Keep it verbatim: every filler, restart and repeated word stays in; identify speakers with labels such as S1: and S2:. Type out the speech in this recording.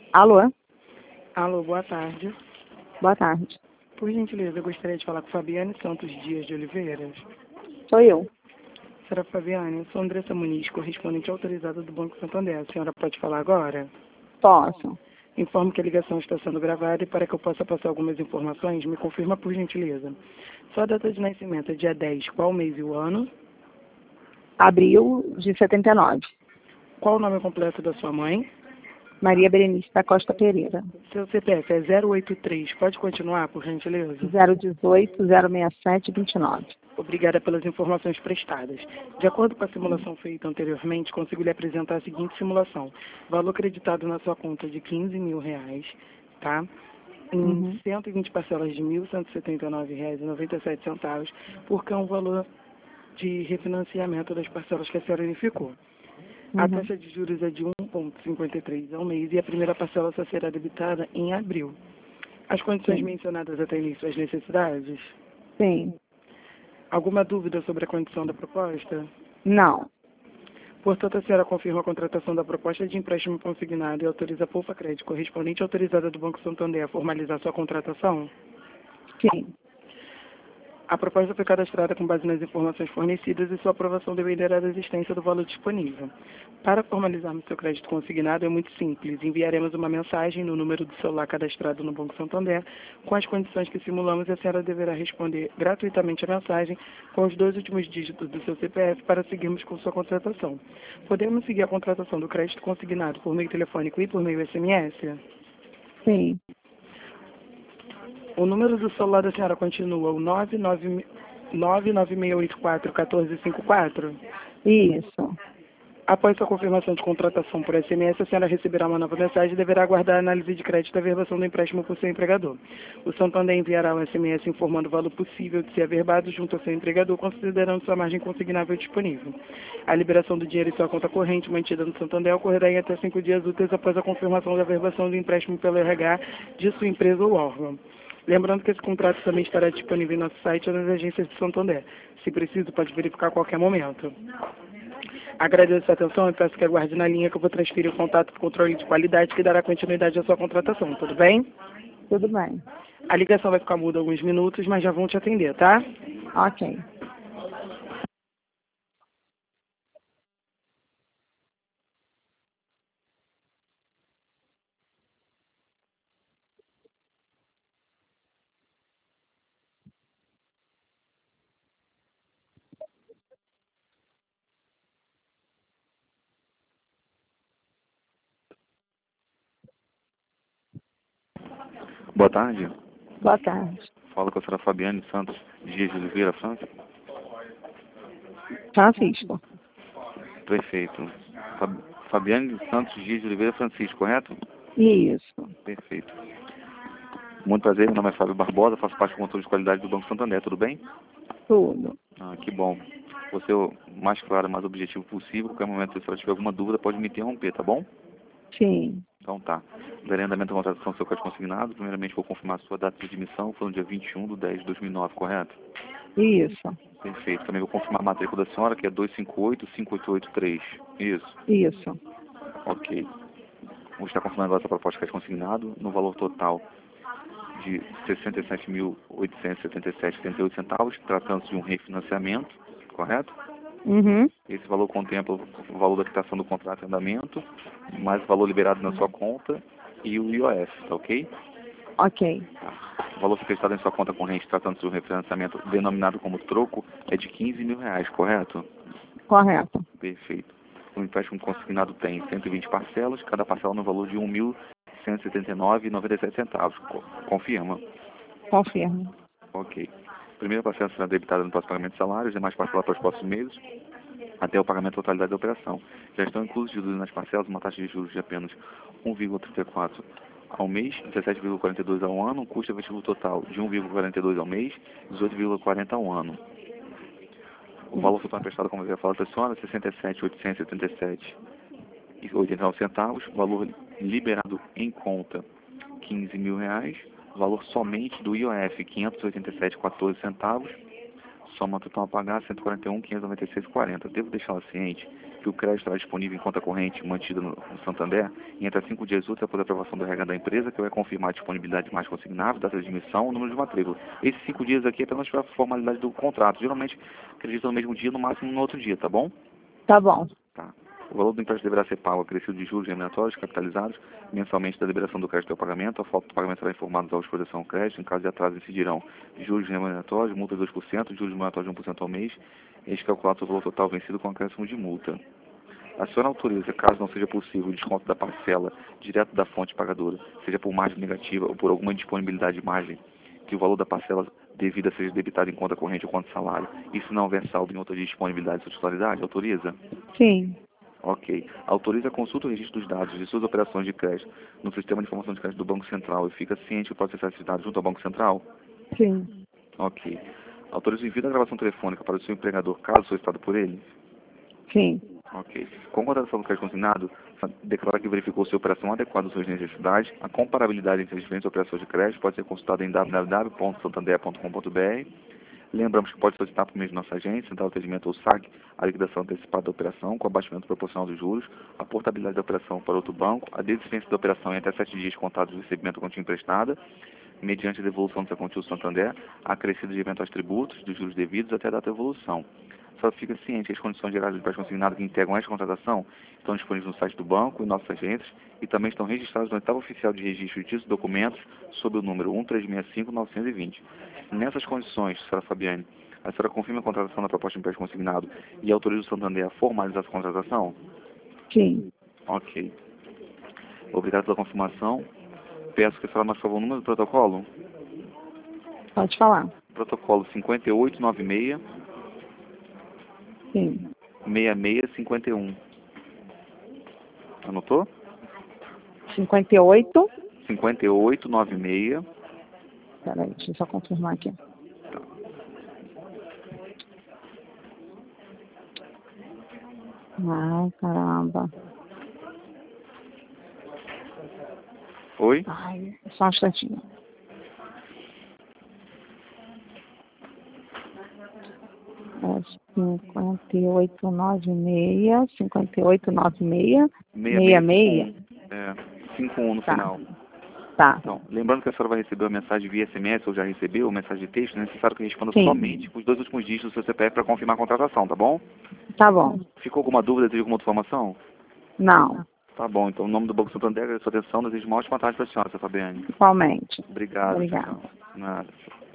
S1: Alô?
S2: Alô, boa tarde.
S1: Boa tarde.
S2: Por gentileza, eu gostaria de falar com Fabiane Santos Dias de Oliveira.
S1: Sou eu.
S2: Senhora Fabiane, eu sou Andressa Muniz, correspondente autorizada do Banco Santander. A senhora pode falar agora?
S1: Posso.
S2: Informo que a ligação está sendo gravada e para que eu possa passar algumas informações, me confirma por gentileza. Sua data de nascimento é dia dez, qual mês e o ano?
S1: Abril de setenta e nove.
S2: Qual o nome completo da sua mãe?
S1: Maria Berenice da Costa Pereira.
S2: Seu C P F é zero oito três, pode continuar, por gentileza?
S1: zero dezoito, zero sessenta e sete, vinte e nove.
S2: Obrigada pelas informações prestadas. De acordo com a simulação feita anteriormente, consigo lhe apresentar a seguinte simulação. Valor creditado na sua conta de quinze mil reais, tá? Em
S1: Uhum.
S2: cento e vinte parcelas de mil cento e setenta e nove reais e noventa e sete centavos, porque é um valor de refinanciamento das parcelas que a senhora unificou. A
S1: Uhum.
S2: taxa de juros é de um vírgula cinquenta e três ao mês e a primeira parcela só será debitada em abril. As condições
S1: Sim.
S2: mencionadas até início, as necessidades?
S1: Sim.
S2: Alguma dúvida sobre a condição da proposta?
S1: Não.
S2: Portanto, a senhora confirma a contratação da proposta de empréstimo consignado e autoriza a Polfa Crédito, correspondente autorizada do Banco Santander, a formalizar sua contratação?
S1: Sim.
S2: A proposta foi cadastrada com base nas informações fornecidas e sua aprovação dependerá da existência do valor disponível. Para formalizarmos seu crédito consignado é muito simples. Enviaremos uma mensagem no número do celular cadastrado no Banco Santander com as condições que simulamos e a senhora deverá responder gratuitamente a mensagem com os dois últimos dígitos do seu C P F para seguirmos com sua contratação. Podemos seguir a contratação do crédito consignado por meio telefônico e por meio S M S?
S1: Sim.
S2: O número do celular da senhora continua o nove nove nove seis oito quatro um quatro cinco quatro?
S1: Isso.
S2: Após sua confirmação de contratação por S M S, a senhora receberá uma nova mensagem e deverá aguardar a análise de crédito e averbação do empréstimo por seu empregador. O Santander enviará um S M S informando o valor possível de ser averbado junto ao seu empregador, considerando sua margem consignável disponível. A liberação do dinheiro em sua conta corrente mantida no Santander ocorrerá em até cinco dias úteis após a confirmação da averbação do empréstimo pelo R H de sua empresa ou órgão. Lembrando que esse contrato também estará disponível em nosso site ou nas agências de Santander. Se preciso, pode verificar a qualquer momento. Agradeço a atenção e peço que aguarde na linha que eu vou transferir o contato para o controle de qualidade que dará continuidade à sua contratação. Tudo bem?
S1: Tudo bem.
S2: A ligação vai ficar muda alguns minutos, mas já vão te atender, tá?
S1: Ok.
S3: Boa tarde.
S1: Boa tarde.
S3: Fala com a senhora Fabiane Santos Dias de Oliveira, França.
S1: Francisco.
S3: Perfeito. Fab- Fabiane Santos Dias de Oliveira Francisco, correto?
S1: Isso.
S3: Perfeito. Muito prazer, meu nome é Fábio Barbosa, faço parte do controle de qualidade do Banco Santander, tudo bem?
S1: Tudo.
S3: Ah, que bom. Vou ser o mais claro e mais objetivo possível. Qualquer momento, se a senhora tiver alguma dúvida, pode me interromper, tá bom?
S1: Sim.
S3: Então tá. Darei andamento à contratação do seu crédito consignado. Primeiramente, vou confirmar a sua data de admissão, foi no dia vinte e um de dez de dois mil e nove, correto?
S1: Isso.
S3: Perfeito. Também vou confirmar a matrícula da senhora, que é dois cinco oito cinco oito oito três. Isso.
S1: Isso.
S3: Ok. Vou estar confirmando agora essa proposta de crédito consignado no valor total de sessenta e sete mil oitocentos e setenta e sete vírgula setenta e oito centavos, tratando-se de um refinanciamento, correto?
S1: Uhum.
S3: Esse valor contempla o valor da quitação do contrato em andamento, mais o valor liberado na sua conta e o I O F, tá ok?
S1: Ok.
S3: O valor acreditado em sua conta corrente, tratando-se de um refinanciamento denominado como troco, é de quinze mil reais, correto?
S1: Correto.
S3: Perfeito. O empréstimo consignado tem cento e vinte parcelas, cada parcela no valor de um mil cento e setenta e nove vírgula noventa e sete centavos. Co- Confirma?
S1: Confirmo.
S3: Ok. A primeira parcela será debitada no próximo pagamento de salários, demais parcelas para os próximos meses, até o pagamento da totalidade da operação. Já estão inclusos nas parcelas uma taxa de juros de apenas um vírgula trinta e quatro ao mês, dezessete vírgula quarenta e dois ao ano, um custo efetivo total de um vírgula quarenta e dois ao mês, dezoito vírgula quarenta ao ano. O valor total emprestado, como eu já falei para a senhora, sessenta e sete mil oitocentos e setenta e sete vírgula oitenta e nove centavos, valor liberado em conta quinze mil reais, valor somente do I O F quinhentos e oitenta e sete vírgula quatorze centavos, soma total a pagar cento e quarenta e um mil quinhentos e noventa e seis vírgula quarenta. Devo deixá-la ciente que o crédito estará disponível em conta corrente mantida no, no Santander em até cinco dias úteis após a aprovação do R H da empresa, que vai confirmar a disponibilidade de mais consignável, data de admissão, número de matrícula. Esses cinco dias aqui é apenas para a formalidade do contrato. Geralmente, acredito no mesmo dia, no máximo no outro dia, tá bom?
S1: Tá bom.
S3: Tá. O valor do empréstimo deverá ser pago acrescido de juros remuneratórios capitalizados mensalmente da liberação do crédito ao pagamento. A falta do pagamento será informada aos aos de crédito. Em caso de atraso, incidirão juros remuneratórios, multa de dois por cento, juros remuneratórios de um por cento ao mês, este calculado sobre o valor total vencido com acréscimo de multa. A senhora autoriza, caso não seja possível, o desconto da parcela direto da fonte pagadora, seja por margem negativa ou por alguma disponibilidade de margem, que o valor da parcela devida seja debitado em conta corrente ou conta salário, e se não houver saldo em outra disponibilidade ou titularidade, autoriza?
S1: Sim.
S3: Ok. Autoriza a consulta e registro dos dados de suas operações de crédito no sistema de informação de crédito do Banco Central e fica ciente que pode acessar esses dados junto ao Banco Central?
S1: Sim.
S3: Ok. Autoriza o envio da gravação telefônica para o seu empregador, caso solicitado por ele?
S1: Sim.
S3: Ok. Com a contratação do crédito consignado, declara que verificou se a operação adequada às suas necessidades. A comparabilidade entre as diferentes operações de crédito pode ser consultada em w w w ponto santander ponto com ponto b r. Lembramos que pode solicitar por meio de nossa agência, Central de Atendimento ou S A C, a liquidação antecipada da operação com abaixamento proporcional dos juros, a portabilidade da operação para outro banco, a desistência da operação em até sete dias contados do recebimento da quantia emprestada, mediante a devolução dessa quantia ao Santander, a acrescida de eventuais tributos, dos juros devidos até a data de evolução. Só fica ciente que as condições gerais do empréstimo consignado que integram esta contratação estão disponíveis no site do banco e nossas agências e também estão registrados na etapa oficial de registro de títulos e documentos sob o número um três seis cinco nove dois zero. Nessas condições, senhora Fabiane, a senhora confirma a contratação da proposta de empréstimo consignado e autoriza o Santander a formalizar essa contratação?
S1: Sim.
S3: Ok. Obrigado pela confirmação. Peço que a senhora mais favor o número do protocolo.
S1: Pode falar.
S3: Protocolo cinco oito nove seis,
S1: Sim.
S3: seis seis cinco um. Anotou?
S1: cinquenta e oito.
S3: cinco oito nove seis.
S1: Peraí, deixa eu só confirmar aqui.
S3: Tá.
S1: Ai, caramba.
S3: Oi?
S1: Ai, só um instantinho. É cinquenta e oito nove seis, cinquenta e oito nove seis, seis seis.
S3: É, cinco um no
S1: Tá.
S3: final.
S1: Tá.
S3: Então, lembrando que a senhora vai receber uma mensagem via S M S ou já recebeu, uma mensagem de texto, é necessário que responda
S1: Sim.
S3: somente os dois últimos dígitos do seu C P F para confirmar a contratação, tá bom?
S1: Tá bom.
S3: Ficou alguma dúvida, deseja alguma outra informação?
S1: Não.
S3: Tá bom, então, em nome do Banco Santander, agradeço a sua atenção, desejo uma ótima tarde para a senhora, senhora Fabiane.
S1: Igualmente.
S3: Obrigado.
S1: Obrigada.
S3: Tchau. Nada.